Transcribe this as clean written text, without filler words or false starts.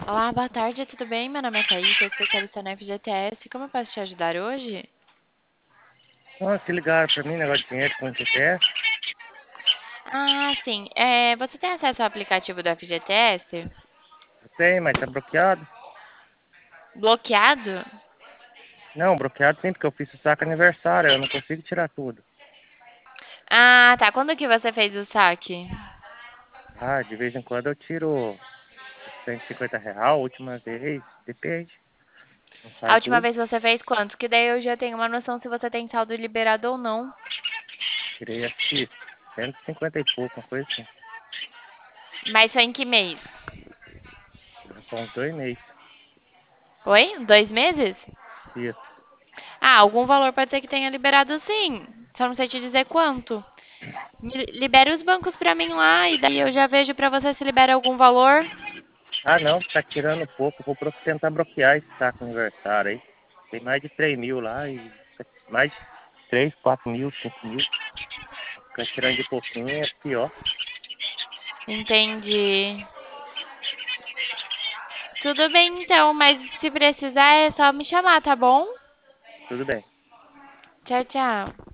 Olá, boa tarde, tudo bem? Meu nome é Thaís, sou especialista na FGTS. Como eu posso te ajudar hoje? Nossa, que ligaram pra mim, negócio de dinheiro com o GTS. Ah, sim. Você tem acesso ao aplicativo do FGTS? Tem, mas tá bloqueado. Bloqueado? Não, bloqueado sim, porque eu fiz o saco aniversário, eu não consigo tirar tudo. Ah, tá. Quando que você fez o saque? Ah, de vez em quando eu tiro R$ 150, última vez, depende, não A sai última tudo. vez você fez quanto? Que daí eu já tenho uma noção se você tem saldo liberado ou não. Tirei acho que 150 e pouco, uma coisa assim. Mas foi em que mês? Já são uns 2 meses. Oi? 2 meses? Isso. Ah, algum valor pode ser que tenha liberado sim. Só não sei te dizer quanto. Libere os bancos pra mim lá e daí eu já vejo pra você se libera algum valor. Ah não, tá tirando pouco, vou tentar bloquear esse saco aniversário aí. Tem mais de 3 mil lá e mais de 3, 4 mil, 5 mil. Ficar tirando de pouquinho é pior. Entendi. Tudo bem então, mas se precisar é só me chamar, tá bom? Tudo bem. Tchau, tchau.